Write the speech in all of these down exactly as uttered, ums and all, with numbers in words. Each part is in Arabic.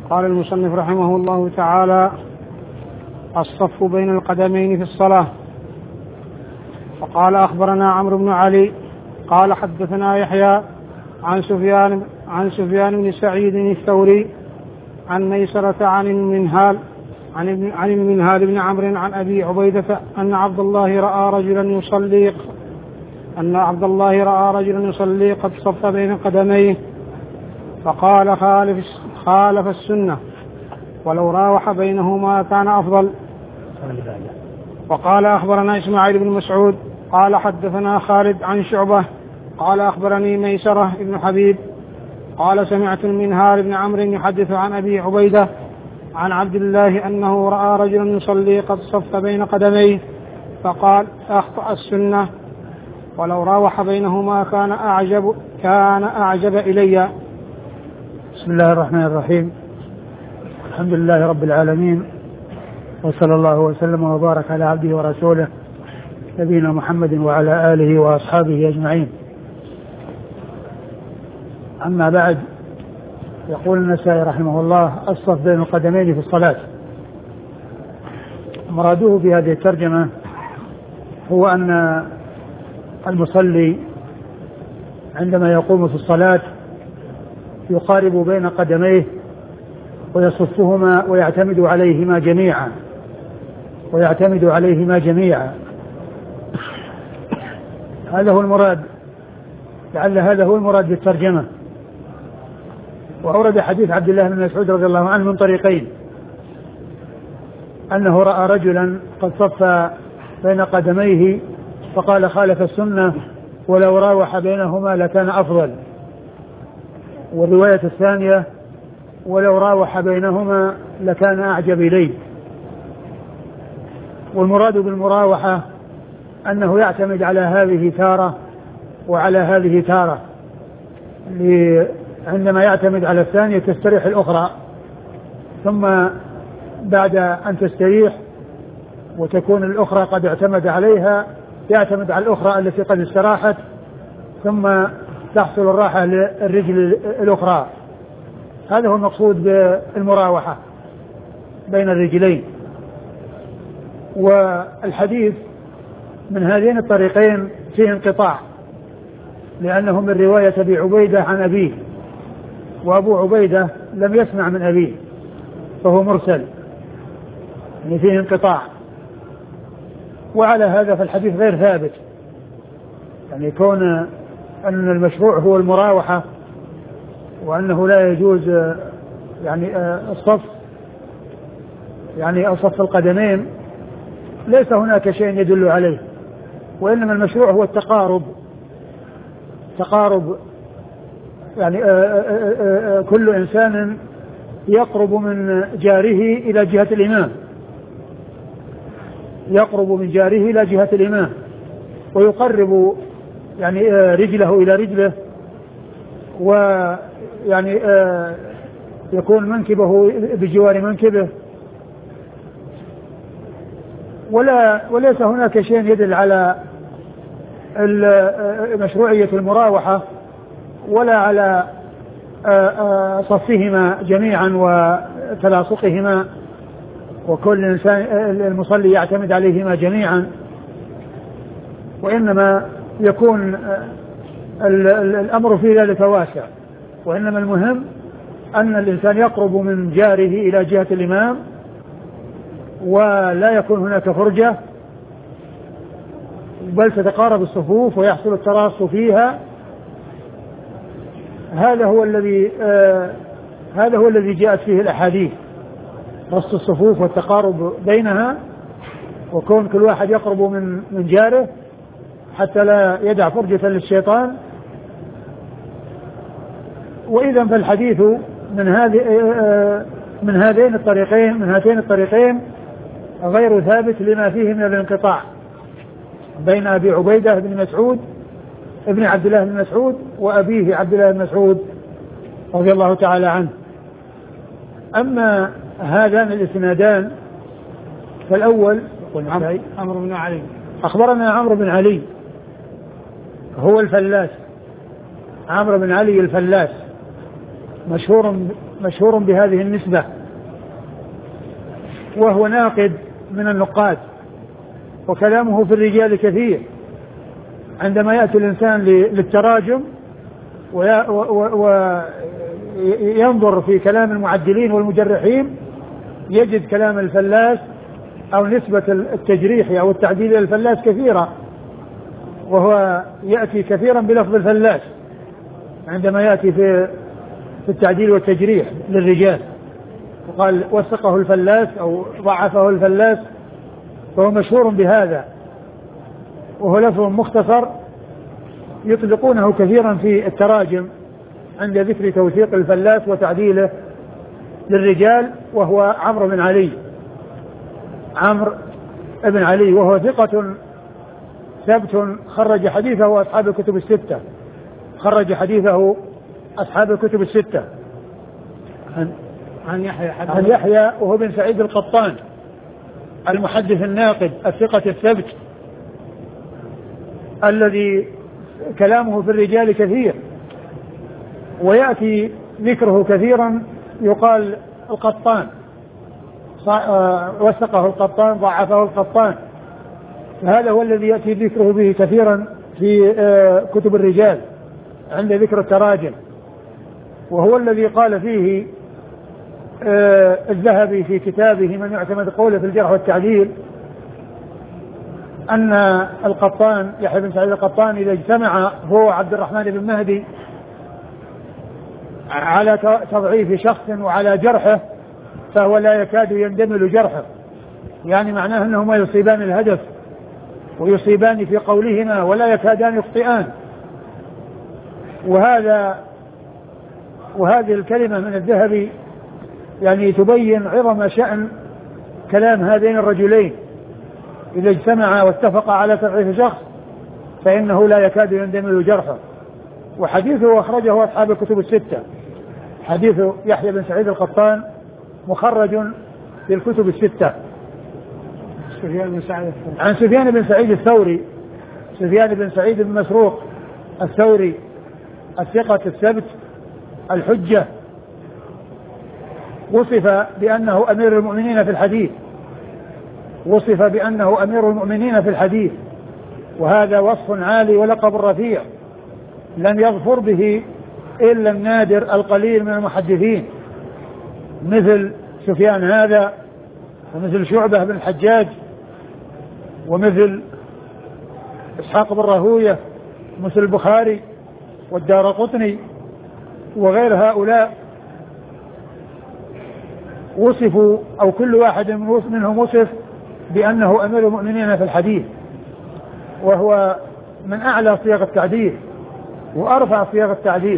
قال المصنف رحمه الله تعالى: الصف بين القدمين في الصلاة. وقال: أخبرنا عمرو بن علي قال حدثنا يحيى عن سفيان عن سفيان بن سعيد الثوري عن ميسرة عن المنهال عن عن المنهال بن عمرو عن أبي عبيدة أن عبد الله رأى رجلا يصلي أن عبد الله رأى رجلا يصلي قد صف بين قدميه فقال: خالف خالف السنة، ولو راوح بينهما كان أفضل. وقال: أخبرنا إسماعيل بن مسعود قال حدثنا خالد عن شعبة قال أخبرني ميسرة بن حبيب قال سمعت المنهال بن عمرو يحدث عن أبي عبيدة عن عبد الله أنه رأى رجلا يصلي قد صف بين قدميه فقال: أخطأ السنة، ولو راوح بينهما كان أعجب كان أعجب إلي. بسم الله الرحمن الرحيم. الحمد لله رب العالمين، وصلى الله وسلم وبارك على عبده ورسوله نبينا محمد وعلى آله وأصحابه أجمعين. أما بعد، يقول النسائي رحمه الله: الصف بين القدمين في الصلاة. مراده في هذه الترجمة هو أن المصلي عندما يقوم في الصلاة يقارب بين قدميه ويصفهما ويعتمد عليهما جميعا ويعتمد عليهما جميعا هذا هو المراد، لعل هذا هو المراد بالترجمة. وأورد حديث عبد الله بن مسعود رضي الله عنه من طريقين، أنه رأى رجلا قد صف بين قدميه فقال: خالف السنة، ولو راوح بينهما لكان أفضل. والرواية الثانية: ولو راوح بينهما لكان أعجب إليه. والمراد بالمراوحة أنه يعتمد على هذه تارة وعلى هذه تارة، عندما يعتمد على الثانية تستريح الأخرى، ثم بعد أن تستريح وتكون الأخرى قد اعتمد عليها يعتمد على الأخرى التي قد استراحت، ثم تحصل الراحة للرجل الأخرى. هذا هو المقصود بالمراوحة بين الرجلين. والحديث من هذين الطريقين فيه انقطاع، لأنه من رواية أبي عبيدة عن أبيه، وأبو عبيدة لم يسمع من أبيه فهو مرسل، يعني فيه انقطاع. وعلى هذا فالحديث غير ثابت، يعني كون أن المشروع هو المراوحة وأنه لا يجوز يعني الصف يعني صف القدمين، ليس هناك شيء يدل عليه، وإنما المشروع هو التقارب تقارب يعني آآ آآ كل إنسان يقرب من جاره إلى جهة الإمام يقرب من جاره إلى جهة الإمام ويقرب يعني رجله إلى رجله، ويعني يكون منكبه بجوار منكبه، ولا وليس هناك شيء يدل على مشروعية المراوحة ولا على صفهما جميعا وتلاصقهما، وكل إنسان المصلي يعتمد عليهما جميعا، وإنما يكون الأمر في ذلك واسع. وإنما المهم أن الإنسان يقرب من جاره إلى جهة الإمام ولا يكون هناك فرجة، بل تتقارب الصفوف ويحصل التراص فيها. هذا هو الذي آه هذا هو الذي جاءت فيه الأحاديث، رص الصفوف والتقارب بينها، وكون كل واحد يقرب من من جاره حتى لا يدع فرجة للشيطان. وإذا فالحديث من هذه آه من هذين الطريقين من هاتين الطريقين غير ثابت لما فيه من الانقطاع بين أبي عبيدة بن مسعود ابن عبد الله بن مسعود وأبيه عبد الله بن مسعود رضي الله تعالى عنه. أما هذان الاسنادان فالأول عمرو بن علي أخبرنا عمرو بن علي هو الفلاس، عمرو بن علي الفلاس مشهور مشهور بهذه النسبة، وهو ناقد من النقاد، وكلامه في الرجال كثير. عندما يأتي الإنسان للتراجم وينظر في كلام المعدلين والمجرحين يجد كلام الفلاس أو نسبة التجريح أو التعديل إلى الفلاس كثيرة، وهو يأتي كثيرا بلفظ الفلاس عندما يأتي في في التعديل والتجريح للرجال، وقال وثقه الفلاس أو ضعفه الفلاس، فهو مشهور بهذا، وهو لفظ مختصر يطلقونه كثيرا في التراجم عند ذكر توثيق الفلاس وتعديله للرجال، وهو عمرو بن علي عمرو بن علي وهو ثقة ثبت خرج حديثه أصحاب الكتب الستة خرج حديثه أصحاب الكتب الستة عن, عن يحيى عن يحيى وهو بن سعيد القطان المحدث الناقد الثقة الثبت الذي كلامه في الرجال كثير، ويأتي ذكره كثيرا، يقال القطان وثقه القطان ضعفه القطان، فهذا هو الذي يأتي ذكره به كثيرا في كتب الرجال عند ذكر التراجم، وهو الذي قال فيه الذهبي في كتابه من يعتمد قوله في الجرح والتعديل أن القطان يحيى بن سعيد القطان إذا اجتمع هو عبد الرحمن بن مهدي على تضعيف شخص وعلى جرحه فهو لا يكاد يندمل جرحه، يعني معناه أنهما يصيبان الهدف ويصيبان في قولهما ولا يكادان يخطئان. وهذا وهذه الكلمة من الذهبي يعني تبين عظم شأن كلام هذين الرجلين، إذا اجتمع واتفق على تضعيف شخص فإنه لا يكاد يندمل جرحه. وحديثه أخرجه أصحاب الكتب الستة، حديث يحيى بن سعيد القطان مخرج في الكتب الستة. سفيان بن سعيد عن سفيان بن سعيد الثوري سفيان بن سعيد بن مسروق الثوري الثقة الثبت الحجة، وصف بأنه أمير المؤمنين في الحديث وصف بأنه أمير المؤمنين في الحديث وهذا وصف عالي ولقب رفيع لم يظفر به إلا النادر القليل من المحدثين، مثل سفيان هذا ومثل شعبة بن الحجاج ومثل إسحاق بن راهوية مثل البخاري والدارقطني وغير هؤلاء، وصفوا أو كل واحد منهم وصف بأنه أمير المؤمنين في الحديث، وهو من أعلى صيغ التعديل وأرفع صيغ التعديل.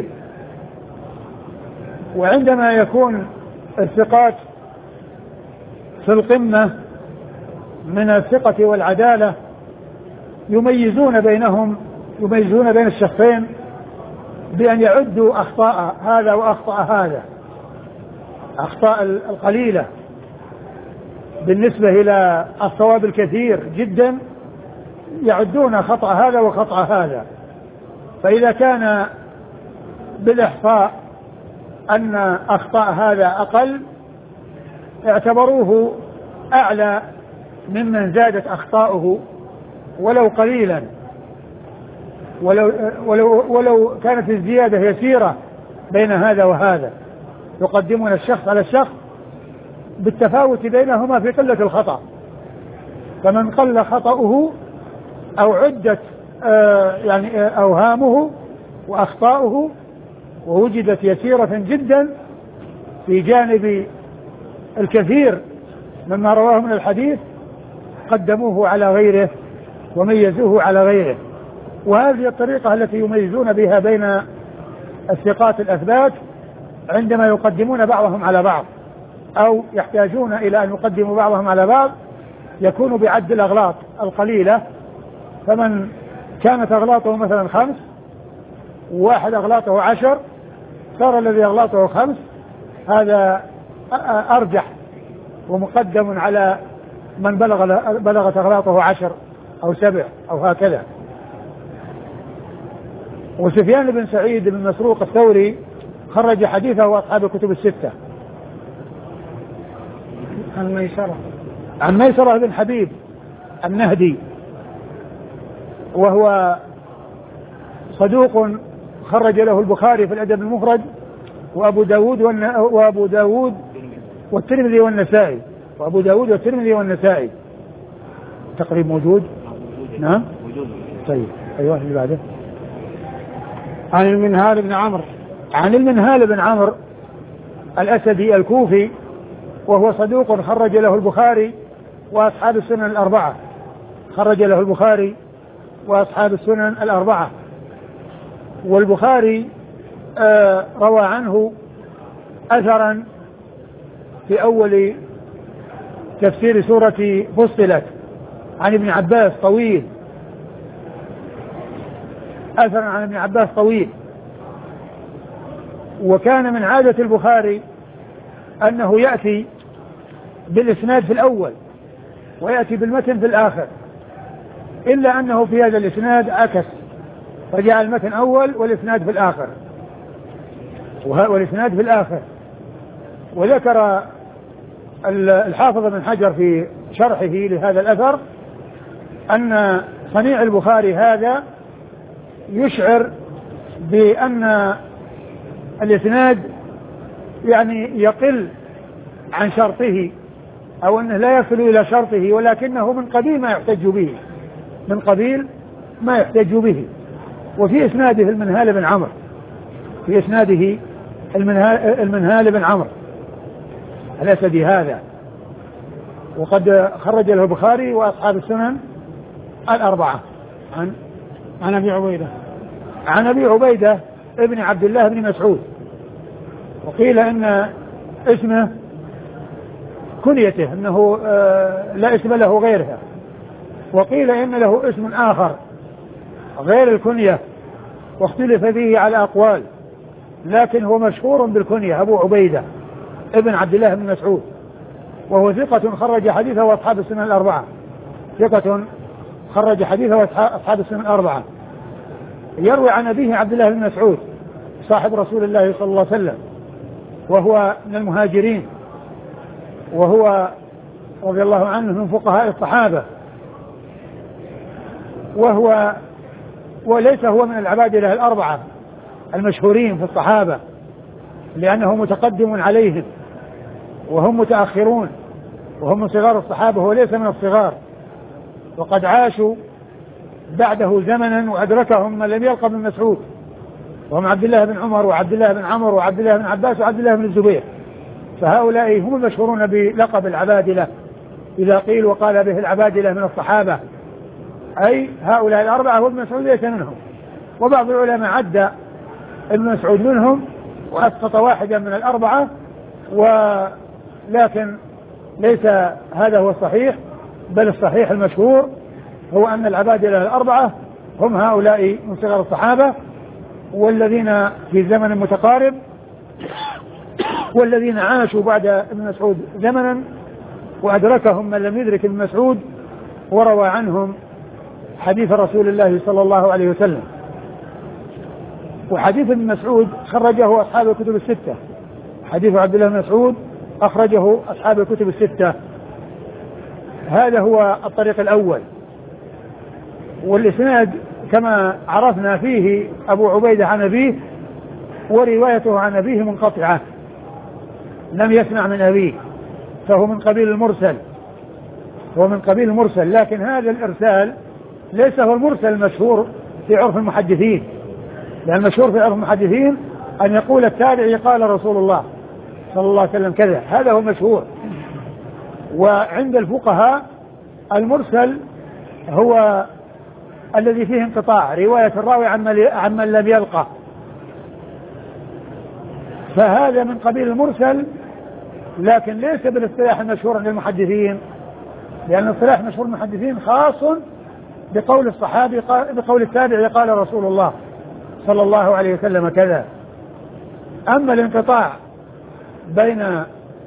وعندما يكون الثقات في القمة من الثقة والعدالة يميزون بينهم يميزون بين الشخصين بأن يعدوا أخطاء هذا وأخطاء هذا، أخطاء القليلة بالنسبة إلى الصواب الكثير جدا يعدون خطأ هذا وخطأ هذا، فإذا كان بالإحصاء أن أخطاء هذا أقل اعتبروه أعلى ممن زادت أخطاؤه ولو قليلا، ولو, ولو, ولو كانت الزيادة يسيرة بين هذا وهذا، يقدمون الشخص على الشخص بالتفاوت بينهما في قلة الخطأ، فمن قل خطأه أو عدت آه يعني آه أوهامه وأخطاؤه ووجدت يسيرة جدا في جانب الكثير مما رواه من الحديث قدموه على غيره وميزوه على غيره. وهذه الطريقة التي يميزون بها بين الثقات الأثبات عندما يقدمون بعضهم على بعض أو يحتاجون إلى أن يقدموا بعضهم على بعض يكون بعد الأغلاط القليلة، فمن كانت أغلاطه مثلا خمس وواحد أغلاطه عشر صار الذي أغلاطه خمس هذا أرجح ومقدم على من بلغ بلغت أغلاطه عشر أو سبع أو هكذا. وسفيان بن سعيد بن مسروق الثوري خرج حديثه أصحاب الكتب الستة. عن ميسرة عن ميسرة بن حبيب النهدي وهو صدوق خرج له البخاري في الأدب المفرد وأبو داود وأبو داود والترمذي والنسائي وأبو داود والترمذي والنسائي. تقريب موجود؟ نعم طيب أيوه اللي بعده. عن المنهال بن عمرو عن المنهال بن عمرو الأسدي الكوفي وهو صدوق خرج له البخاري وأصحاب السنن الأربعة خرج له البخاري وأصحاب السنن الأربعة. والبخاري آه روى عنه أثرا في أول تفسير سورة فصلت عن ابن عباس طويل أثرا عن ابن عباس طويل. وكان من عادة البخاري أنه يأتي بالإسناد في الأول ويأتي بالمتن في الآخر، إلا أنه في هذا الإسناد عكس فجاء المتن أول والإسناد في الآخر والإسناد في الآخر. وذكر الحافظ بن حجر في شرحه لهذا الأثر أن صنيع البخاري هذا يشعر بأن الإسناد يعني يقل عن شرطه أو أنه لا يصل إلى شرطه، ولكنه من قبيل ما يحتج به من قبيل ما يحتج به. وفي إسناده المنهال بن عمرو في إسناده المنهال, المنهال بن عمرو الأسدي هذا، وقد خرج له البخاري وأصحاب السنن الأربعة. عن عن أبي عبيدة عن أبي عبيدة ابن عبد الله بن مسعود، وقيل إن اسمه كنيته أنه لا اسم له غيرها، وقيل إن له اسم آخر غير الكنية واختلف فيه على أقوال، لكن هو مشهور بالكنية أبو عبيدة ابن عبد الله بن مسعود، وهو ثقة خرج حديثه وأصحاب السنن الأربعة ثقة خرج حديثه وأصحاب السنن الأربعة. يروي عن أبيه عبد الله بن مسعود صاحب رسول الله صلى الله عليه وسلم، وهو من المهاجرين، وهو رضي الله عنه من فقهاء الصحابة، وهو وليس هو من العبادلة الأربعة المشهورين في الصحابة، لأنه متقدم عليهم وهم متأخرون وهم من صغار الصحابة وهو ليس من الصغار، وقد عاشوا بعده زمنا وأدركهم من لم يلقى بن مسعود، وهم عبد الله بن عمر وعبد الله بن عمرو وعبد الله بن عباس وعبد الله بن الزبير، فهؤلاء هم المشهورون بلقب العبادلة إذا قيل وقال به العبادلة من الصحابة، أي هؤلاء الأربعة وابن مسعود ليس منهم. وبعض العلماء عد ابن مسعود منهم وأسقط واحدا من الأربعة، ولكن ليس هذا هو الصحيح، بل الصحيح المشهور هو أن العبادلة الأربعة هم هؤلاء من صغر الصحابة والذين في زمن متقارب والذين عاشوا بعد ابن مسعود زمنا وأدركهم من لم يدرك ابن مسعود وروى عنهم حديث رسول الله صلى الله عليه وسلم. وحديث ابن مسعود خرجه أصحاب الكتب الستة، حديث عبد الله بن مسعود أخرجه أصحاب الكتب الستة. هذا هو الطريق الأول. والإسناد كما عرفنا فيه أبو عبيدة عن أبيه، وروايته عن أبيه منقطعة، لم يسمع من أبيه، فهو من قبيل المرسل هو من قبيل المرسل لكن هذا الإرسال ليس هو المرسل المشهور في عرف المحدثين، لأن المشهور في عرف المحدثين أن يقول التابعي قال رسول الله صلى الله عليه وسلم كذا، هذا هو المشهور. وعند الفقهاء المرسل هو الذي فيه انقطاع، رواية الراوي عن من لم يلقى، فهذا من قبيل المرسل، لكن ليس بالاصطلاح المشهور عند المحدثين، لأن الاصطلاح المشهور المحدثين خاص بقول الصحابي بقول التابعي قال رسول الله صلى الله عليه وسلم كذا. أما الانقطاع بين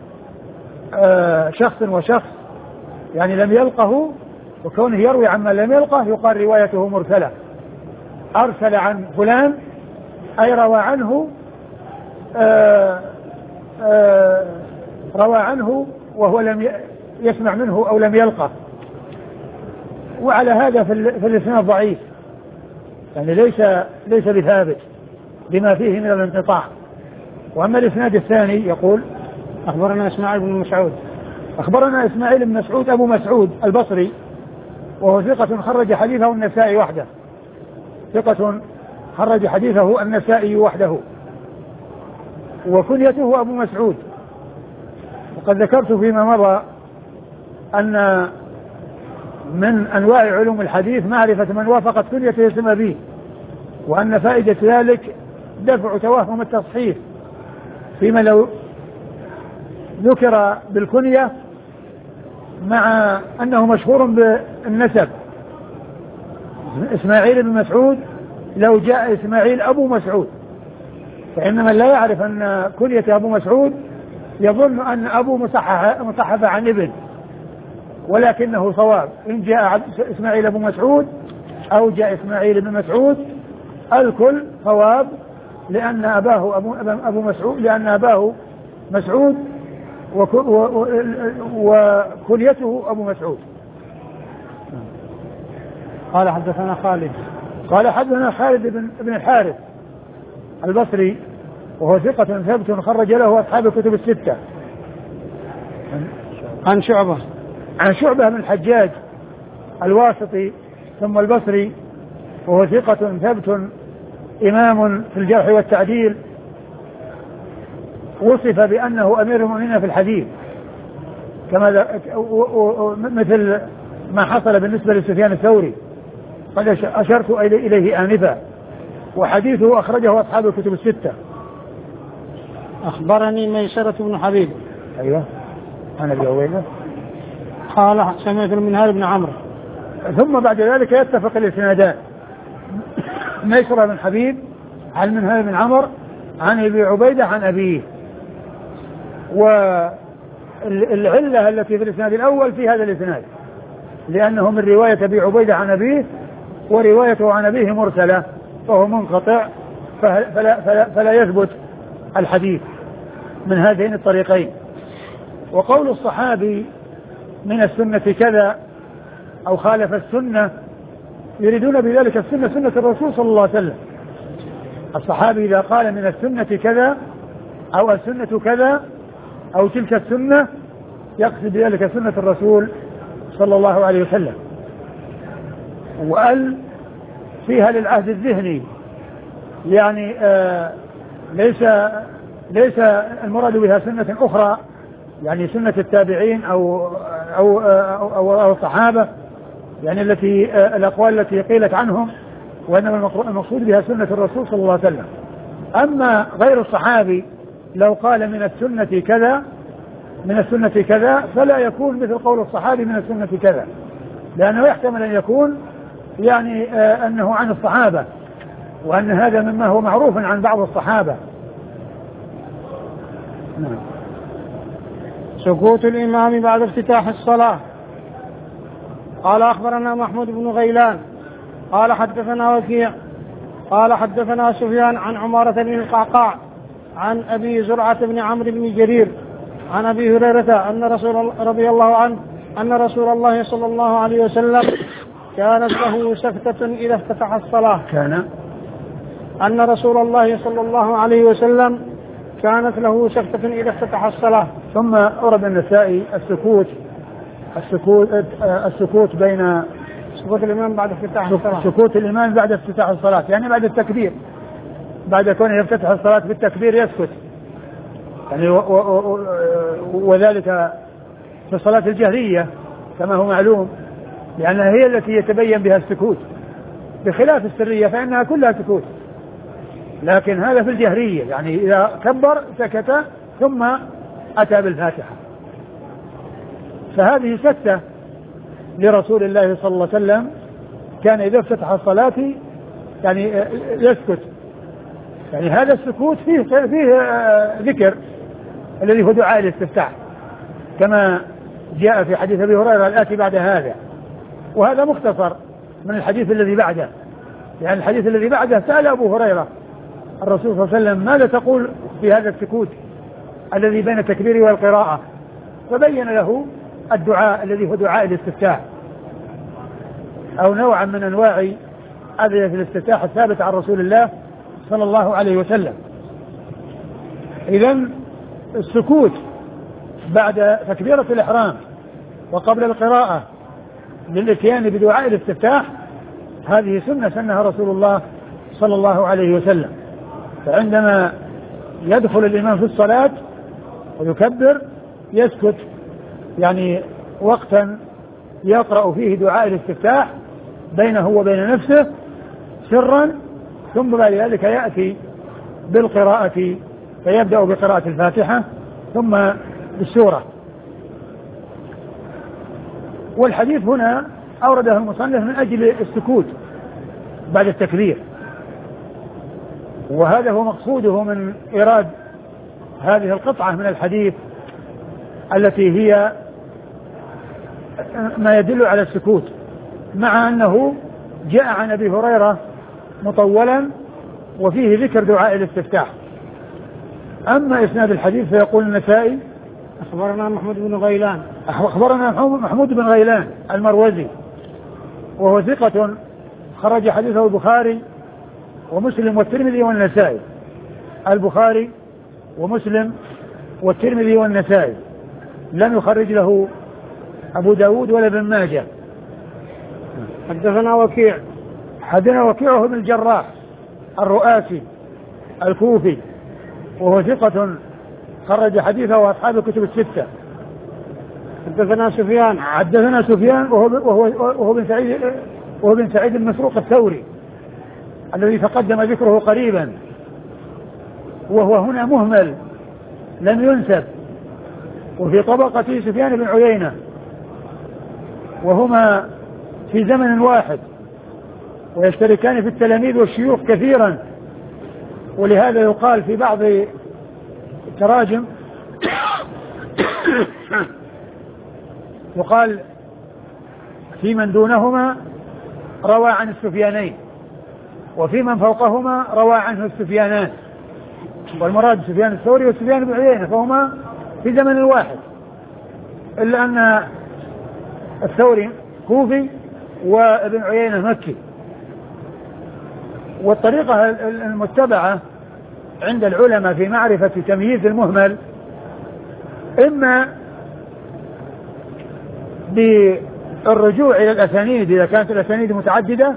شخص وشخص يعني لم يلقه وكونه يروي عما لم يلقه يقال روايته مرسلة، أرسل عن فلان أي روى عنه آآ آآ روى عنه وهو لم يسمع منه أو لم يلقه، وعلى هذا في الإسناد ضعيف، يعني ليس ليس بثابت بما فيه من الانقطاع. وأما الإسناد الثاني يقول أخبرنا إسماعيل بن مسعود أخبرنا إسماعيل بن مسعود أبو مسعود البصري، وهو ثقة خرج حديثه النسائي وحده، ثقة خرج حديثه النسائي وحده، وكنيته أبو مسعود. وقد ذكرت فيما مضى أن من أنواع علوم الحديث معرفة من وافقت كنيته اسم أبيه، وأن فائدة ذلك دفع توهم التصحيف فيما لو ذكر بالكنية مع أنه مشهور بالنسب. إسماعيل بن مسعود لو جاء إسماعيل أبو مسعود، فإن من لا يعرف أن كنية أبو مسعود يظن أن أبو مصحف عن ابن، ولكنه صواب إن جاء إسماعيل أبو مسعود أو جاء إسماعيل بن مسعود الكل صواب، لأن أباه أبو, أبو مسعود لأن أباه مسعود وكنيته أبو مسعود. قال حدثنا خالد قال حدثنا خالد بن, بن الحارث البصري، وهو ثقة ثبت خرج له أصحاب الكتب الستة. عن شعبة عن شعبة بن الحجاج الواسطي ثم البصري، وهو ثقة ثبت إمام في الجرح والتعديل، وصف بأنه أمير المؤمنين في الحديث، كما مثل ما حصل بالنسبة لسفيان الثوري قد أشرت إليه آنفا، وحديثه أخرجه أصحاب الكتب الستة. أخبرني ميسرة بن حبيب. أيوة أنا بأوينه. قال سمعت المنهال بن عمرو. ثم بعد ذلك يتفق الإسنادان، ميسرة بن حبيب عن المنهال بن عمرو عن أبي عبيدة عن أبيه. والعلة التي في الإسناد الأول في هذا الإسناد لأنه من رواية أبي عبيدة عن أبيه، وروايته عن أبيه مرسلة فهو منقطع، فلا, فلا, فلا يثبت الحديث من هذين الطريقين. وقول الصحابي من السنة كذا أو خالف السنة يريدون بذلك السنة سنة الرسول صلى الله عليه وسلم. الصحابي إذا قال من السنة كذا أو السنة كذا أو تلك السنة يقصد بذلك سنة الرسول صلى الله عليه وسلم. وقال فيها للعهد الذهني، يعني آه ليس ليس المراد بها سنة أخرى، يعني سنة التابعين أو أو أو, أو, أو الصحابة، يعني التي آه الأقوال التي قيلت عنهم، وإنما المقصود بها سنة الرسول صلى الله عليه وسلم. أما غير الصحابي لو قال من السنة كذا من السنة كذا فلا يكون مثل قول الصحابي من السنة كذا، لأنه يحتمل أن يكون يعني آه أنه عن الصحابة، وأن هذا مما هو معروف عن بعض الصحابة. نعم. سكوت الإمام بعد افتتاح الصلاة. قال أخبرنا محمود بن غيلان قال حدثنا وكيع قال حدثنا سفيان عن عمارة بن القعقاع عن أبي زرعة بن عمرو بن جرير عن أبي هريرة أن رسول رضي الله عنه أن رسول الله صلى الله عليه وسلم كانت له سفتة إذا افتتح الصلاة. كان أن رسول الله صلى الله عليه وسلم كانت له سفتة إذا افتتح الصلاة. ثم أورد النسائي السكوت السكوت السكوت بين سكوت الإمام بعد افتتاح الصلاة سكوت الإمام بعد افتتاح الصلاة، يعني بعد التكبير، بعد كونه يفتتح الصلاة بالتكبير يسكت، يعني و و و وذلك في الصلاة الجهرية كما هو معلوم، لأنها هي التي يتبين بها السكوت، بخلاف السرية فإنها كلها سكوت، لكن هذا في الجهرية، يعني إذا كبر سكت ثم أتى بالفاتحة. فهذه سكتة لرسول الله صلى الله عليه وسلم، كان إذا افتتح الصلاة يعني يسكت، يعني هذا السكوت فيه, فيه ذكر الذي هو دعاء الاستفتاح كما جاء في حديث أبي هريرة الآتي بعد هذا، وهذا مختصر من الحديث الذي بعده، يعني الحديث الذي بعده سأل أبو هريرة الرسول صلى الله عليه وسلم ماذا تقول في هذا السكوت الذي بين التكبير والقراءة، فبين له الدعاء الذي هو دعاء الاستفتاح أو نوعا من أنواع أدعية الاستفتاح الثابت عن رسول الله صلى الله عليه وسلم. إذن السكوت بعد تكبيرة الإحرام وقبل القراءة للإتيان بدعاء الاستفتاح هذه سنة سنها رسول الله صلى الله عليه وسلم. فعندما يدخل الإمام في الصلاة ويكبر يسكت يعني وقتا يقرأ فيه دعاء الاستفتاح بينه وبين نفسه سرا، ثم بعد ذلك يأتي بالقراءة فيبدأ بقراءة الفاتحة ثم بالسورة. والحديث هنا أورده المصنف من أجل السكوت بعد التكبير، وهذا هو مقصوده من إيراد هذه القطعة من الحديث التي هي ما يدل على السكوت، مع أنه جاء عن أبي هريرة مطولا وفيه ذكر دعاء الاستفتاح. أما إسناد الحديث فيقول النسائي أخبرنا محمود بن غيلان أخبرنا محمود بن غيلان المروزي وهو ثقة خرج حديثه البخاري ومسلم والترمذي والنسائي، البخاري ومسلم والترمذي والنسائي، لم يخرج له أبو داود ولا ابن ماجه. حدثنا وكيع حدثنا وكيع بن الجراح الرؤاسي الكوفي وهو ثقة خرج حديثه أصحاب الكتب الستة. حدثنا سفيان حدثنا سفيان وهو وهو وهو بن سعيد وهو بن سعيد بن مسروق الثوري الذي تقدم ذكره قريبا، وهو هنا مهمل لم ينسب، وفي طبقة سفيان بن عيينة، وهما في زمن واحد ويشتركان في التلاميذ والشيوخ كثيرا، ولهذا يقال في بعض التراجم يقال في من دونهما روى عن السفيانين، وفي من فوقهما روى عنه السفيانان، والمراد سفيان الثوري وسفيان بن عيينة، فهما في زمن واحد، إلا أن الثوري كوفي وابن عيينة مكي. والطريقة المتبعة عند العلماء في معرفة تمييز المهمل إما بالرجوع إلى الأسانيد إذا كانت الأسانيد متعددة،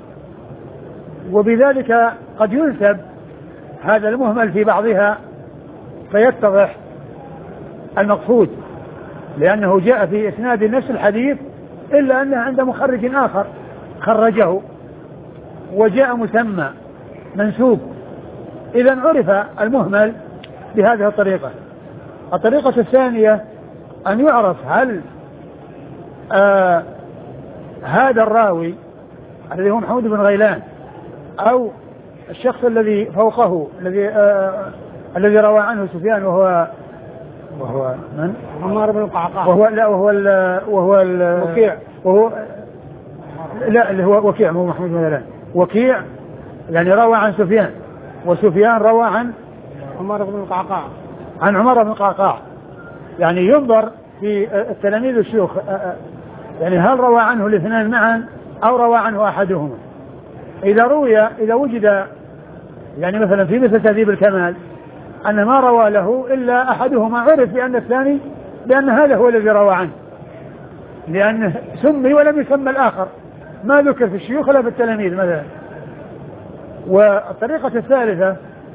وبذلك قد ينسب هذا المهمل في بعضها فيتضح المقصود، لأنه جاء في إسناد نفس الحديث إلا أنه عند مخرج آخر خرجه وجاء مسمى منسوب، إذا عرف المهمل بهذه الطريقة. الطريقة الثانية أن يعرف هل آه هذا الراوي الذي هو محمود بن غيلان أو الشخص الذي فوقه الذي آه الذي روى عنه سفيان وهو وهو من؟ عمار بن القعقاع وهو لا وهو ال وهو ال وكيع وهو لا اللي هو وكيع مو محمود بن غيلان، وكيع يعني روى عن سفيان، وسفيان روى عن عمر بن القعقاع عن عمر بن القعقاع. يعني ينظر في التلاميذ الشيوخ يعني هل روى عنه الاثنان معا أو روى عنه أحدهما. إذا روي إذا وجد يعني مثلا في مثل تهذيب الكمال أن ما روى له إلا أحدهما عرف بأن الثاني بأن هذا هو الذي روى عنه، لأنه سمي ولم يسمى الآخر، ما ذكر في الشيوخ ولا في التلاميذ مثلا. والطريقة الثالثة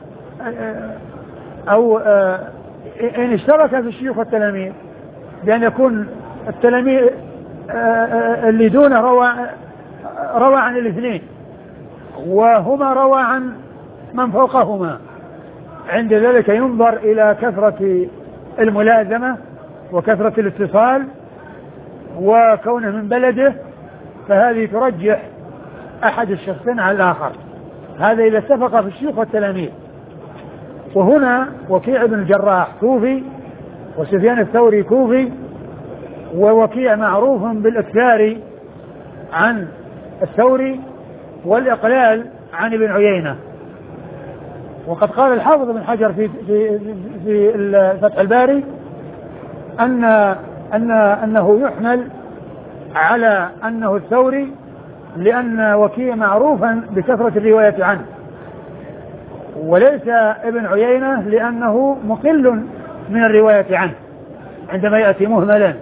أو إن اشترك في الشيوخ والتلاميذ بأن يكون التلاميذ اللي دونه روى روى عن الاثنين وهما روى عن من فوقهما، عند ذلك ينظر إلى كثرة الملازمة وكثرة الاتصال وكونه من بلده، فهذه ترجح أحد الشخصين على الآخر، هذا إذا اتفق في الشيوخ والتلاميذ. وهنا وكيع بن الجراح كوفي وسفيان الثوري كوفي، ووكيع معروف بالإكثار عن الثوري والإقلال عن ابن عيينة، وقد قال الحافظ بن حجر في في في فتح الباري أن أن أنه يحمل على أنه الثوري لأن وكيع معروفا بكثرة الرواية عنه، وليس ابن عيينة لأنه مقل من الرواية عنه عندما يأتي مهملا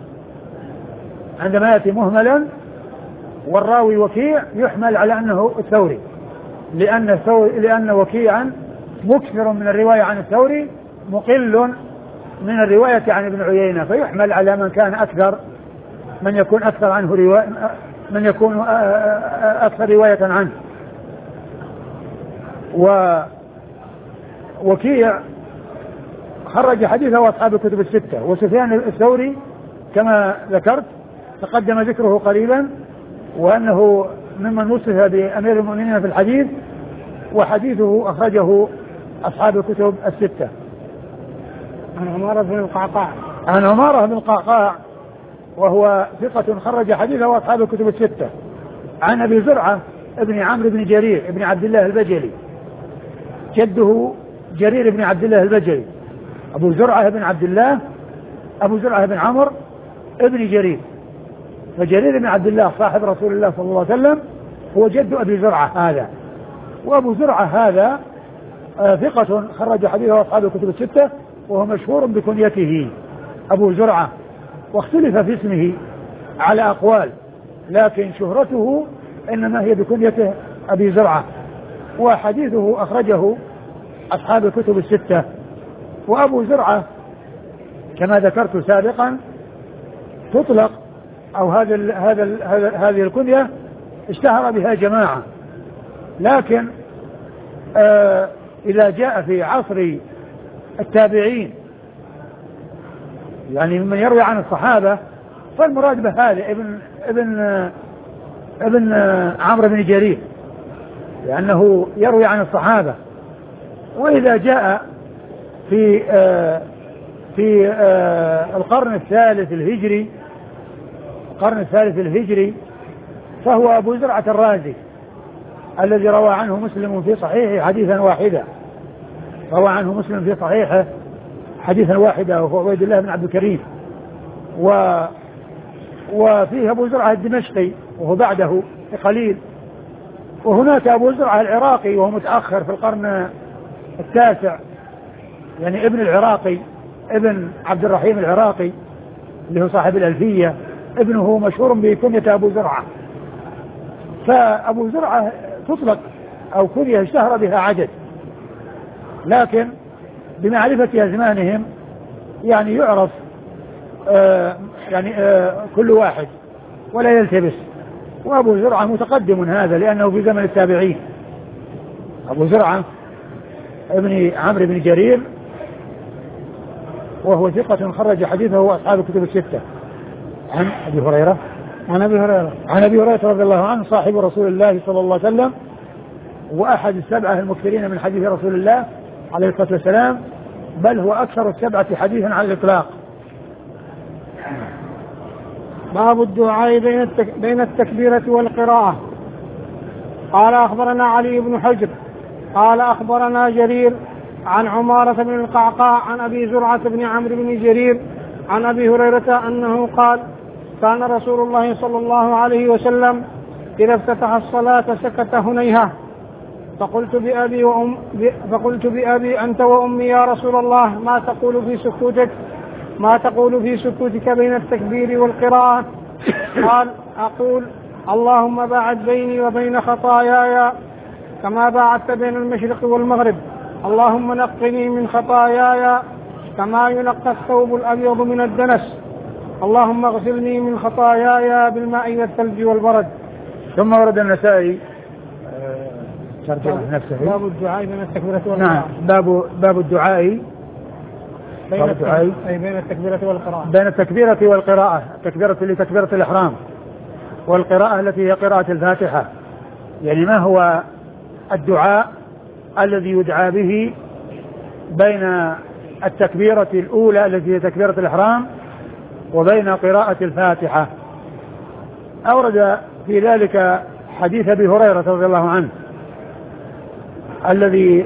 عندما يأتي مهملا والراوي وكيع يحمل على أنه الثوري، لأن الثوري لأن وكيعا مكثر من الرواية عن الثوري مقل من الرواية عن ابن عيينة، فيحمل على من كان أكثر من يكون أكثر عنه رواية من يكون أكثر رواية عنه. ووكيع خرج حديثه أصحاب الكتب الستة، وسفيان الثوري كما ذكرت تقدم ذكره قريبا وأنه ممن وصف بأمير المؤمنين في الحديث، وحديثه أخرجه أصحاب الكتب الستة. عن عمارة بن القعقاع عن عمارة بن القعقاع وهو ثقة خرج حديثه أصحاب الكتب الستة. عن أبي زرعة ابن عمرو بن جرير ابن عبد الله البجلي، جده جرير بن عبد الله البجلي، أبو زرعة بن عبد الله أبو زرعة بن عمرو ابن جرير، فجرير بن عبد الله صاحب رسول الله صلى الله عليه وسلم هو جد أبي زرعة هذا. وأبو زرعة هذا آه ثقة خرج حديثه أصحاب الكتب الستة، وهو مشهور بكنيته أبو زرعة، واختلف في اسمه على أقوال، لكن شهرته إنما هي بكنيته أبي زرعة، وحديثه أخرجه أصحاب الكتب الستة. وأبو زرعة كما ذكرت سابقا تطلق أو هذا ال هذا ال هذه الكنية اشتهر بها جماعة، لكن آه إذا جاء في عصر التابعين يعني من يروي عن الصحابة فالمراد بهذا ابن ابن ابن عمرو بن جرير لأنه يروي عن الصحابة. وإذا جاء في آه في آه القرن الثالث الهجري القرن الثالث الهجري فهو أبو زرعة الرازي الذي روى عنه مسلم في صحيحه حديثا واحدا روى عنه مسلم في صحيحه حديثا واحدا وهو عبيد الله بن عبد الكريم. و وفيه أبو زرعة الدمشقي وهو بعده بقليل، وهناك أبو زرعة العراقي وهو متأخر في القرن التاسع يعني ابن العراقي ابن عبد الرحيم العراقي اللي هو صاحب الألفية، ابنه مشهور بكنية أبو زرعة. فأبو زرعة تطلق أو كنية اشتهر بها عدد، لكن بمعرفة أزمانهم يعني يعرف آه يعني آه كل واحد ولا يلتبس. وأبو زرعة متقدم هذا لأنه في زمن التابعين. أبو زرعة ابن عمرو بن جرير وهو ثقة خرج حديثه أصحاب الكتب الستة. عن أبي هريرة عن أبي هريرة عن أبي هريرة رضي الله عنه صاحب رسول الله صلى الله عليه وسلم وأحد السبعة المكثرين من حديث رسول الله عليه الصلاة والسلام، بل هو أكثر السبعة حديثا على الإطلاق. باب الدعاء بين التك... بين التكبيرة والقراءة. قال أخبرنا علي بن حجر قال أخبرنا جرير عن عمارة بن القعقاع عن أبي زرعة بن عمرو بن جرير عن أبي هريرة أنه قال كان رسول الله صلى الله عليه وسلم إذا افتتح الصلاة سكت هنيهة فقلت بأبي وأم فقلت بأبي أنت وأمي يا رسول الله ما تقول في سكوتك ما تقول في سكوتك بين التكبير والقراءة؟ قال أقول اللهم باعد بيني وبين خطاياي كما باعدت بين المشرق والمغرب، اللهم نقني من خطاياي كما ينقى الثوب الأبيض من الدنس، اللهم اغسلني من خطاياي بالماء والثلج والبرد. ثم ورد النسائي ترجمة نفسه باب الدعاء بين التكبيرة والقراءة. نعم باب باب الدعاء بين الدعاء أي بين التكبيرة والقراءة بين التكبيرة والقراءة، التكبيرة لتكبيرة الإحرام والقراءة التي هي قراءة الفاتحة. يعني ما هو الدعاء الذي يدعى به بين التكبيرة الأولى التي هي تكبيرة الإحرام وبين قراءة الفاتحة؟ أورد في ذلك حديث أبي هريرة رضي الله عنه الذي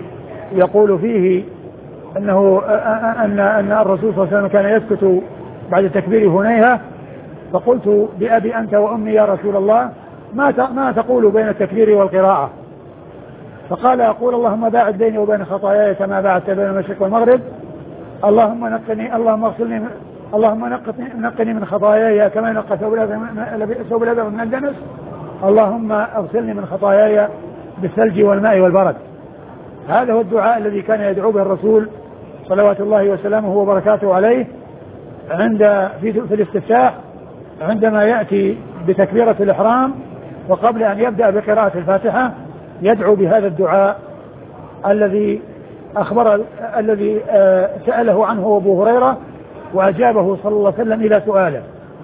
يقول فيه أنه أن أن الرسول صلى الله عليه وسلم كان يسكت بعد تكبير هنيهة، فقلت بأبي أنت وأمي يا رسول الله ما ما تقول بين التكبير والقراءة؟ فقال أقول اللهم باعد بيني وبين خطاياي كما باعدت بين المشرق والمغرب، اللهم نقني اللهم اغسلني اللهم نقني, نقني من خطاياي كما ينقى ثوب الأبيض من الدنس، اللهم اغسلني من خطاياي بالثلج والماء والبرد. هذا هو الدعاء الذي كان يدعو به الرسول صلوات الله وسلامه وبركاته عليه عند في, في الاستفتاح عندما يأتي بتكبيرة الإحرام، وقبل أن يبدأ بقراءة الفاتحة يدعو بهذا الدعاء الذي أخبر الذي سأله عنه أبو هريرة وأجابه صلى الله عليه وسلم إلى سؤاله.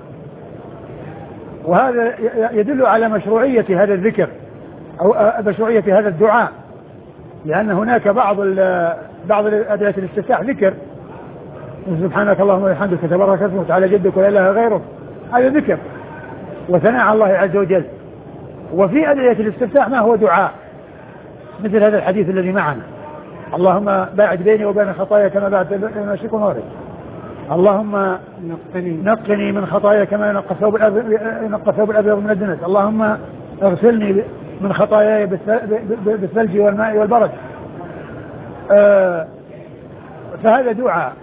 وهذا يدل على مشروعية هذا الذكر أو مشروعية هذا الدعاء، لأن هناك بعض بعض أدعية الاستفتاح ذكر، سبحانك اللهم وبحمدك تبارك اسمك وتعالى جدك ولا إله غيرك، هذا ذكر وثناء على الله عز وجل. وفي أدعية الاستفتاح ما هو دعاء، مثل هذا الحديث الذي معنا، اللهم باعد بيني وبين خطايا كما باعدت بين المشرق والمغرب، اللهم نقني, نقني من خطايا كما ينقى ثوب الأبيض من الدنس، اللهم اغسلني من خطاياي بالثلج والماء والبرد. آه فهذا دعاء.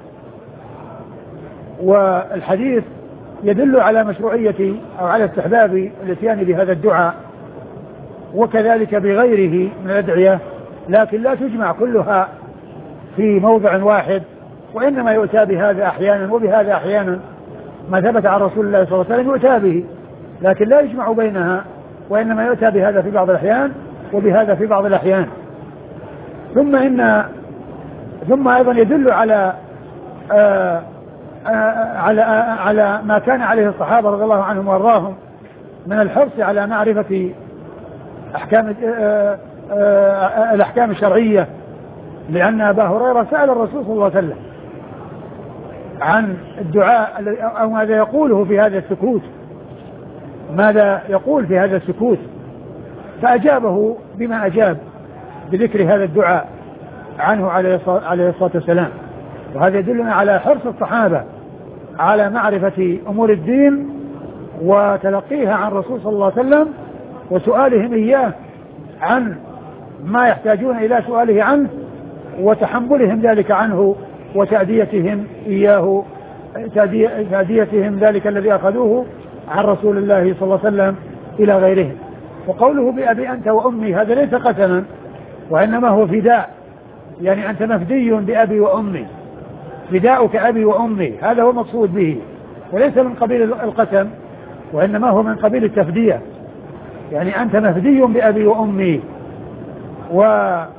والحديث يدل على مشروعية أو على استحباب الاتيان بهذا الدعاء، وكذلك بغيره من الأدعية، لكن لا تجمع كلها في موضع واحد، وإنما يؤتى بهذا أحيانا وبهذا أحيانا، ما ثبت عن رسول الله صلى الله عليه وسلم يؤتى به، لكن لا يجمع بينها، وإنما يؤتى بهذا في بعض الأحيان وبهذا في بعض الأحيان. ثم إن ثم أيضا يدل على آآ آآ على آآ على ما كان عليه الصحابة رضي الله عنهم وارضاهم من الحرص على معرفة أحكام الأحكام الشرعية، لأن أبا هريرة سأل الرسول صلى الله عليه وسلم عن الدعاء أو ماذا يقوله في هذا السكوت، ماذا يقول في هذا السكوت، فأجابه بما أجاب بذكر هذا الدعاء عنه عليه الصلاة والسلام. وهذا يدلنا على حرص الصحابة على معرفة أمور الدين وتلقيها عن الرسول صلى الله عليه وسلم، وسؤالهم إياه عن ما يحتاجون إلى سؤاله عنه، وتحملهم ذلك عنه، وتأديتهم إياه تأديتهم ذلك الذي أخذوه عن رسول الله صلى الله عليه وسلم إلى غيرهم. وقوله بأبي أنت وأمي هذا ليس قسما، وإنما هو فداء، يعني أنت مفدي بأبي وأمي، فداؤك أبي وأمي، هذا هو المقصود به، وليس من قبيل القسم، وإنما هو من قبيل التفدية، يعني أنت مفدي بأبي وأمي. وهذه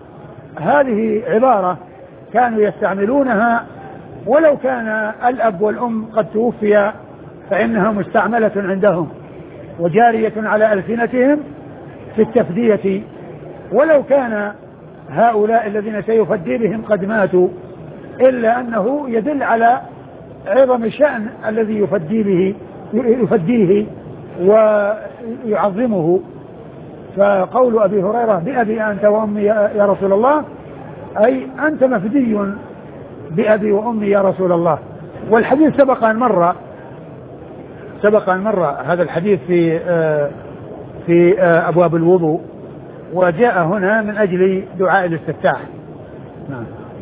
عبارة كانوا يستعملونها ولو كان الأب والأم قد توفيا، فإنها مستعملة عندهم وجارية على ألسنتهم في التفدية، ولو كان هؤلاء الذين سيفدي بهم قد ماتوا، إلا أنه يدل على عظم الشأن الذي يفدي به يفديه ويعظمه. فقول أبي هريرة بأبي أنت وأمي يا رسول الله، أي أنت مفدي بأبي وأمي يا رسول الله. والحديث سبق أن مر سبق أن مر هذا الحديث في في أبواب الوضوء، وجاء هنا من أجل دعاء الاستفتاح. نعم.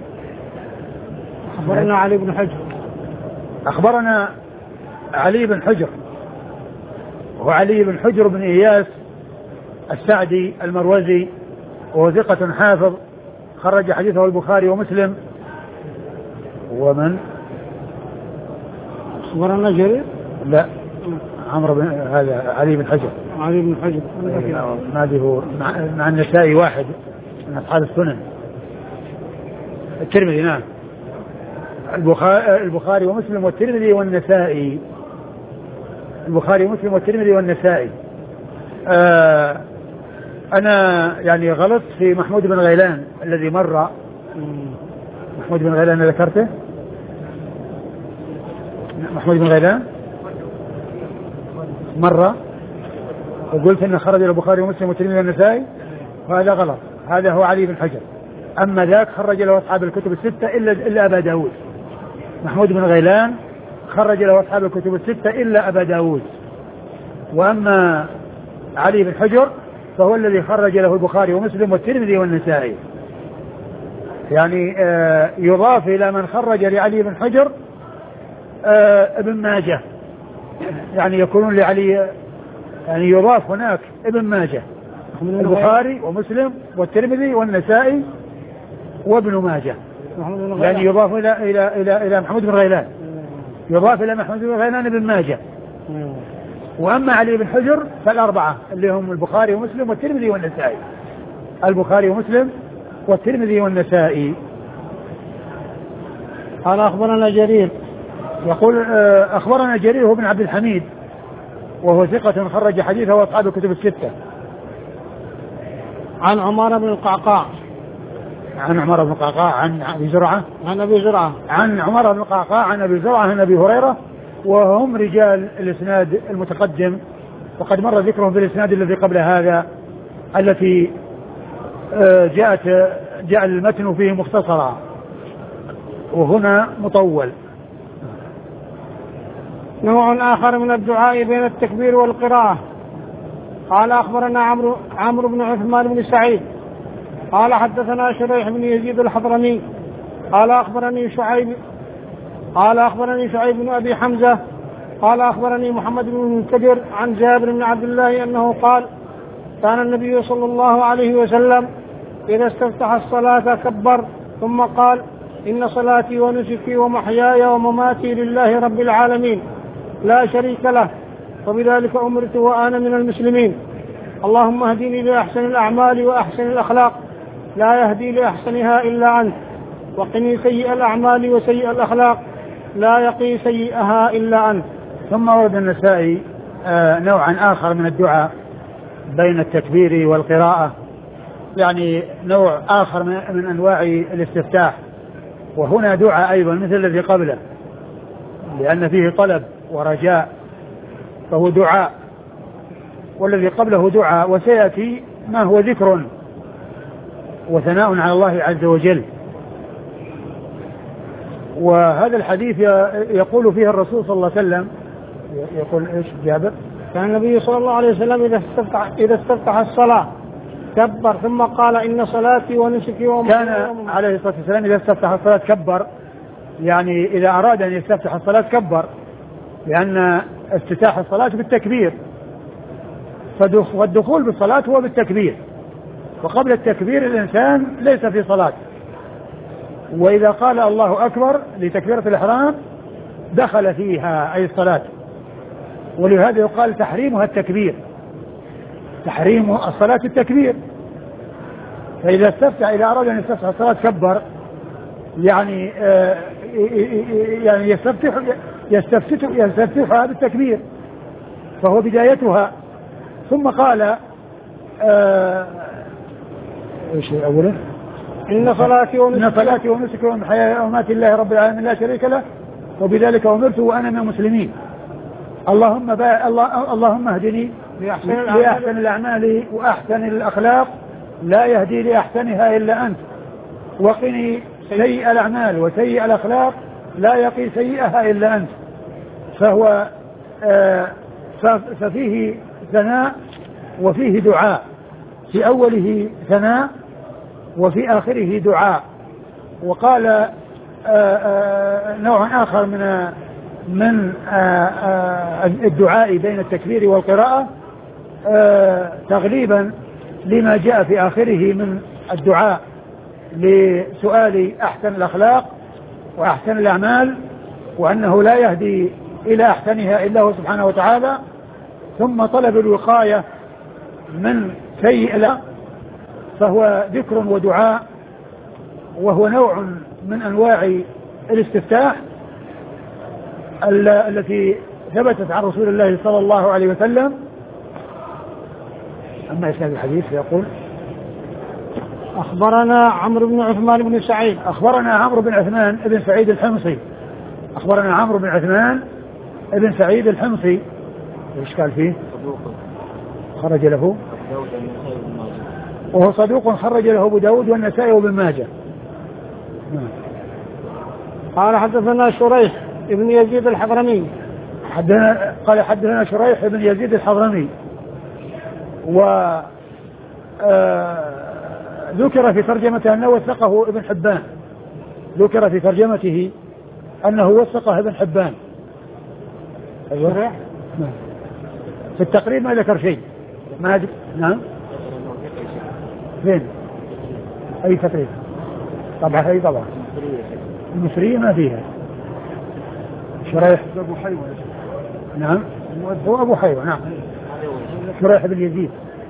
أخبرنا علي بن حجر أخبرنا علي بن حجر وهو علي بن حجر بن إياس السعدي المروزي، وهو ثقة حافظ، خرج حديثه البخاري ومسلم. ومن أخبرنا جرير؟ لا، عمرو بن هذا علي بن حجر علي بن حجر هذه هو مع, مع النسائي واحد من أصحاب السنن، الترمذي. نعم، البخاري, البخاري ومسلم والترمذي والنسائي، البخاري ومسلم والترمذي والنسائي. آه أنا يعني غلط في محمود بن غيلان الذي مر. محمود بن غيلان ذكرته، محمود بن غيلان مرة وقلت أنه خرج البخاري ومسلم والترمذي والنسائي، وهذا غلط، هذا هو علي بن حجر أما ذاك خرج له أصحاب الكتب الستة إلا إلا أبا داود. محمود بن غيلان خرج له أصحاب الكتب الستة إلا أبا داود. وأما علي بن حجر فهو الذي خرج له البخاري ومسلم والترمذي والنسائي. يعني آه يضاف إلى من خرج لعلي بن حجر آه ابن ماجه، يعني يكونون لعلي، يعني يضاف هناك ابن ماجه، البخاري ومسلم والترمذي والنسائي وابن ماجه، يعني يضاف إلى إلى إلى إلى محمود بن غيلان، يضاف إلى محمود بن غيلان ابن ماجه. وأما علي بن حجر فالأربعة اللي هم البخاري ومسلم والترمذي والنسائي، البخاري ومسلم والترمذي والنسائي. قال أخبرنا جرير، يقول أخبرنا جرير هو بن عبد الحميد وهو ثقة خرج حديثه وأصحاب الكتب الستة. عن عمر بن القعقاع، عن عمر بن القعقاع عن أبي زرعة، عن أبي زرعة عن عمر بن القعقاع عن أبي زرعة عن أبي هريرة، وهم رجال الإسناد المتقدم، وقد مر ذكرهم في الإسناد الذي قبل هذا التي جاءت جاء المتن فيه مختصرا وهنا مطول. نوع آخر من الدعاء بين التكبير والقراءة. قال أخبرنا عمرو عمرو بن عثمان بن سعيد قال حدثنا شريح بن يزيد الحضرمي قال أخبرني شعيب قال أخبرني شعيب بن أبي حمزة قال أخبرني محمد بن المنكدر عن جابر بن عبد الله أنه قال كان النبي صلى الله عليه وسلم إذا استفتح الصلاة كبر ثم قال إن صلاتي ونسكي ومحياي ومماتي لله رب العالمين لا شريك له وبذلك أمرت وأنا من المسلمين اللهم اهدني لأحسن الأعمال وأحسن الأخلاق لا يهدي لأحسنها إلا أنت وقني سيء الأعمال وسيء الأخلاق لا يقي سيئها إلا أنت. ثم ورد النسائي آه نوعا آخر من الدعاء بين التكبير والقراءة، يعني نوع آخر من أنواع الاستفتاح، وهنا دعاء أيضا مثل الذي قبله لأن فيه طلب ورجاء فهو دعاء، والذي قبله دعاء، وسيأتي ما هو ذكر وثناء على الله عز وجل. وهذا الحديث يقول فيه الرسول صلى الله عليه وسلم، يقول إيش جابر؟ كان النبي صلى الله عليه وسلم إذا استفتح, إذا استفتح الصلاة كبر ثم قال إن صلاتي ونسكي ومحياي. كان عليه الصلاة والسلام إذا استفتح الصلاة كبر، يعني إذا أراد أن يستفتح الصلاة كبر، لأن افتتاح الصلاة بالتكبير، فالدخول بالصلاة هو بالتكبير، وقبل التكبير الإنسان ليس في صلاة. وإذا قال الله أكبر لتكبيرة الإحرام دخل فيها أي الصلاة، ولهذا يقال تحريمها التكبير، تحريم الصلاة التكبير. فإذا استفتح إذا أراد أن يستفتح الصلاة كبر، يعني آه يعني يستفتح يستفتح يستفتحها بالتكبير فهو بدايتها. ثم قال آه ايش اوله؟ ان صلاتي ونسكي ان صلاتي ونسكي ومحياي ومماتي لله رب العالمين لا شريك له وبذلك امرت وانا من المسلمين. اللهم با... الله... اللهم اهدني لأحسن لأحسن الأعمال وأحسن الأخلاق لا يهدي لأحسنها إلا أنت وقني سيء الأعمال وسيء الأخلاق لا يقي سيئها إلا أنت. فهو آه ففيه ثناء وفيه دعاء، في أوله ثناء وفي آخره دعاء. وقال آآ آآ نوع آخر من من آآ الدعاء بين التكبير والقراءة تغليبا لما جاء في آخره من الدعاء لسؤال أحسن الأخلاق وأحسن الأعمال، وأنه لا يهدي إلى أحسنها إلا هو سبحانه وتعالى، ثم طلب الوقاية من سيء له، فهو ذكر ودعاء، وهو نوع من أنواع الاستفتاح التي ثبتت عن رسول الله صلى الله عليه وسلم. أما إسناد الحديث يقول أخبرنا عمرو بن عثمان بن سعيد أخبرنا عمرو بن عثمان بن سعيد الحمصي أخبرنا عمرو بن عثمان بن سعيد الحمصي. إيش قال فيه؟ خرج له وهو صدوق خرج له أبو داود والنسائي وابن ماجه. قال حدثنا شريح ابن يزيد الحضرمي حدثنا قال حدثنا شريح ابن يزيد الحضرمي و آه ذكر في ترجمته أنه وثقه ابن حبان ذكر في ترجمته أنه وثقه ابن حبان. أيوة. في التقريب ما ذكر شيء ما أدري. نعم فين أي تقريب طبعا أي طبعا المصرية ما فيها شريح أبو حيوة. نعم هو أبو حيوة. نعم شريح بن يزيد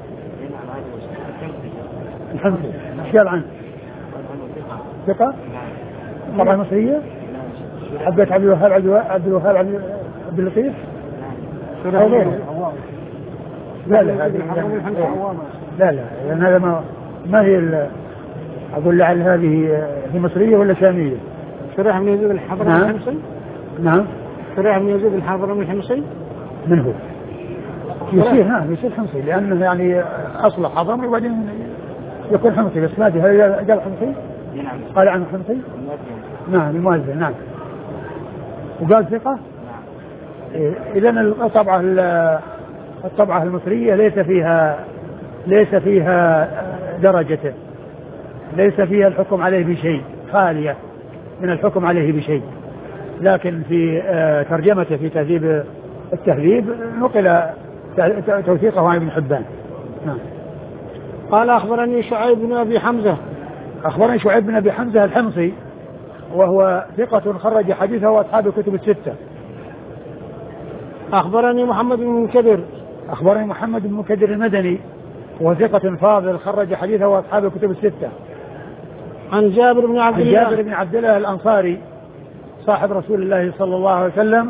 الحمصي ايش قال عنه؟ ثقة طبعا مصرية حبيت عبد الوهاب عبد الوهاب عبد اللطيف لا لا لا لا لا لأن هذا ما ما هي أقول لعل هذه هي مصرية ولا شامية. شريح بن يزيد الحضرمي الحمصي. نعم شريح بن يزيد الحضرمي الحمصي من هو؟ يصير نعم يصير حمصي لأنه يعني أصله حضرمي وبعدين يكون حمصي بس ما ادري هل قال حمصي؟ نعم قال عنه حمصي؟ نعم المؤذن. نعم وقال ثقة؟ نعم. إذا الطبعة الطبعة المصرية ليس فيها ليس فيها درجته ليس فيها الحكم عليه بشيء خالية من الحكم عليه بشيء لكن في ترجمته في تهذيب التهذيب نقل توثيقه عن ابن حبان. نعم. قال أخبرني شعيب بن أبي حمزة أخبرني شعيب بن أبي حمزة الحمصي وهو ثقة خرج حديثه وأصحاب الكتب الستة. أخبرني محمد بن منكدر أخبرني محمد بن منكدر المدني وثقة فاضل خرج حديثه وأصحاب الكتب الستة. عن جابر بن عبد الله عن جابر بن عبد الله الأنصاري صاحب رسول الله صلى الله عليه وسلم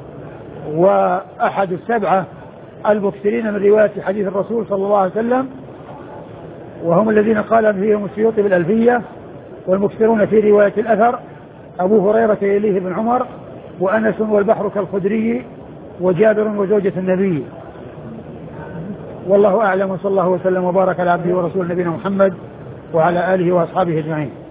وأحد السبعة المكثرين من رواية حديث الرسول صلى الله عليه وسلم وهم الذين قال فيهم السيوطي بالألفية والمكثرون في رواية الأثر أبو هريرة إليه بن عمر وأنس والبحر كالخدري وجابر وزوجة النبي. والله أعلم وصلى الله وسلم وبارك على عبده ورسول نبينا محمد وعلى آله وأصحابه أجمعين.